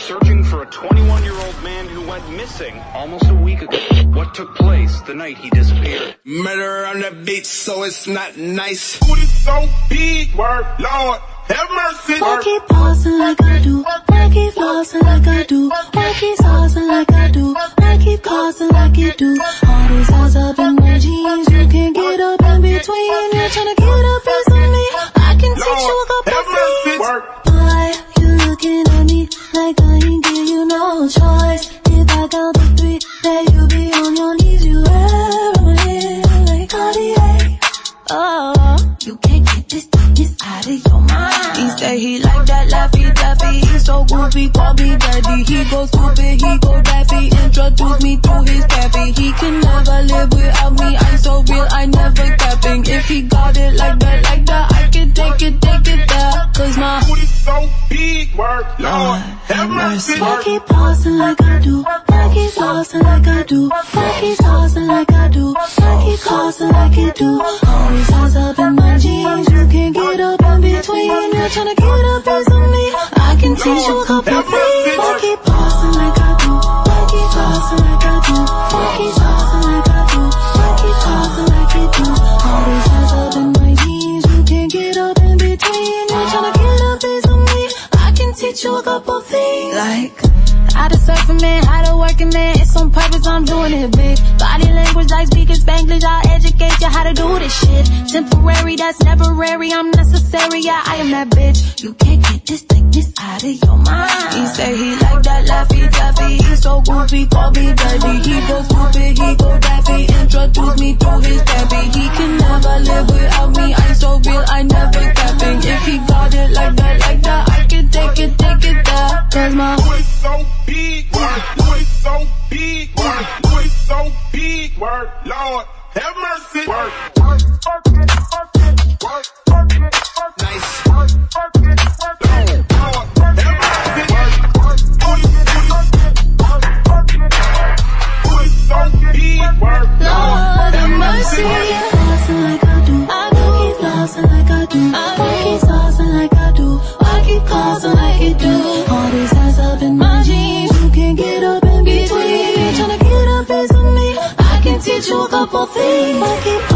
searching for a 21-year-old man who went missing almost a week ago. What took place the night he disappeared? Murder on the beat, so it's not nice. Booty so big, word, Lord, have mercy. I keep pausing like I do. I keep flossing like I do. I keep saucing like I do. I keep causing like you do. All these eyes up in my jeans, you can't get up in between. You're trying to get a piece of me. I can teach you a couple things. Why you looking at me like I ain't give you no choice? If I count to 3, then you be on your knees. You ever like Cartier? Oh, you can't get this out of your mind. He say he like that Laffy Taffy. He's so goofy, call me daddy. He go stupid, he go daffy. Introduce me to his pappy. He can never live without me. I'm so real, I never capping. If he got it like that, I can take it there. Cause my booty so big, word, Lord, have mercy. I keep pausing like I do. I keep flossing like I do. I keep saucing like I do. I keep causing like you do. All these eyes up in my jeans, you can't get up in between. You're trying to get a piece of me. I can teach you a couple things. I keep pausing like I do. I keep flossing like I do. I keep saucing like I do. I keep causing like you do. All these eyes up in my jeans, you can't get up in between. You're trying to get a piece of me. I can teach you a couple things. Like how to surf a man, how to work a man. It's on purpose, I'm doing it big. Body language like speaking Spanglish. I'll educate you how to do this shit. Temporary, that's temporary. I'm necessary, yeah, I am that bitch. You can't get this thickness out of your mind. He say he like that Laffy Taffy. He's so goofy, call me daddy. He go stupid, he go daffy. Introduce me to his pappy. He can never live without me. I'm so real, I never capping. If he got it like that, I can take it there. Cause my voice so big, word, voice so big, word, voice so big, word, Lord, have mercy. Word. Nice. Lord, have mercy. Voice so big, word, Lord, have mercy. Flossing like I do. I keep flossing like I do. I keep saucing like I do. I keep causing like you do. All these eyes up in my jeans, you can't get up in between. You're trying to get a piece of me. I can teach you a couple things. I keep